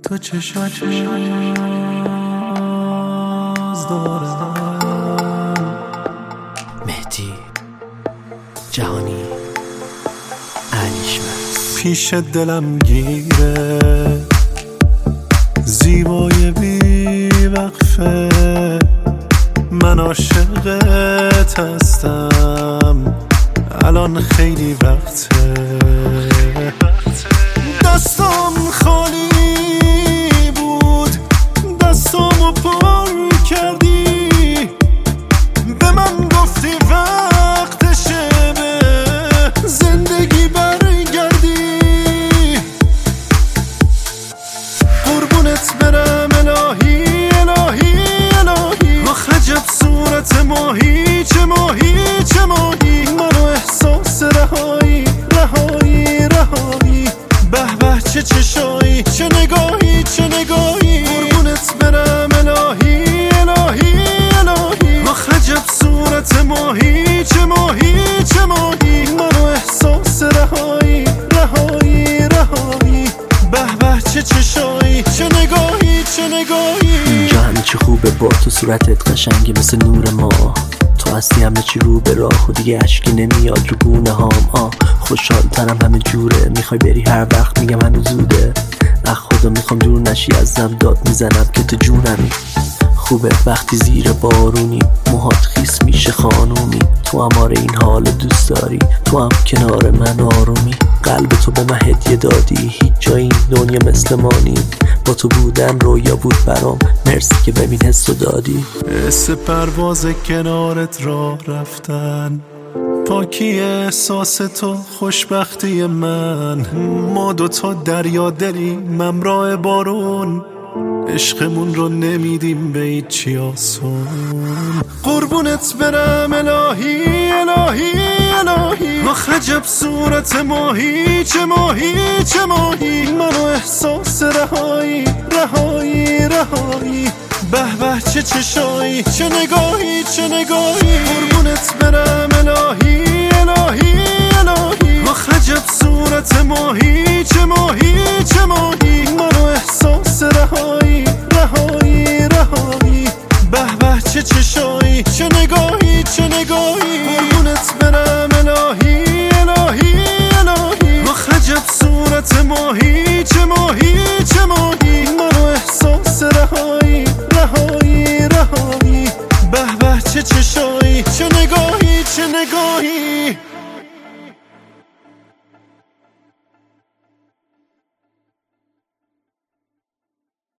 تو چشات باز دارم. مهدی جهانی علیشمند پیش دلم گیره زیبای بی وقفه، من عاشقت هستم الان خیلی وقته. دستم خالی بود دستامو پر کردی، به من گفتی وقتشه به زندگی برگردی. قربونت برم الهی الهی الهی، آخ عجب صورت ماهی چه ماهی چه ماهی، منو احساس رهایی رهایی رهایی، به به چه چشایی چه نگاهی چه نگاهی. قربونت برم الهی الهی الهی، آخ عجب صورت ماهی چه ماهی چه ماهی، منو احساس رهایی رهایی رهایی، به به چه چشایی چه نگاهی چه نگاهی. اینجا همه چی خوبه با تو، صورتت قشنگه مثل نور ماه، تو هستی همه چی رو به راه و دیگه اشکی نمیاد رو گونه هام. خوشحال ترم همه جوره، میخوای بری هر وقت میگم هنوز زوده، اخ خدا میخوام دور نشی ازم، داد میزنم که تو جونمی. خوبه وقتی زیر بارونی موهات خیس میشه خانومی، تو هم آره این حال دوست داری، تو هم کنار من آرومی. قلب تو به من هدیه دادی، هیچ جای این دنیا مثل ما نی، با تو بودن رویا بود برام، مرسی که ببین حسو دادی. حس پرواز کنارت راه رفتن، پاکی احساس تو خوشبختی من، ما دوتا دریا دلیم همراه بارون، عشقمون رو نمیدیم به هیچی آسون. قربونت برم الهی الهی الهی، آخ عجب صورت ماهی چه ماهی چه ماهی، منو احساس رهایی رهایی رهایی، به به چه چشایی چه نگاهی چه نگاهی. قربونت برم الهی الهی الهی، آخ عجب صورت ماهی چه ماهی چه ماهی، منو احساس رهایی رهایی رهایی، به به چه چشایی چه نگاهی چه نگاهی. قربونت برم الهی الهی الهی، آخ عجب صورت ماهی چه ماهی چه ماهی، منو احساس رهایی رهایی رهایی، به به چه چشایی چه نگاهی چه نگاهی.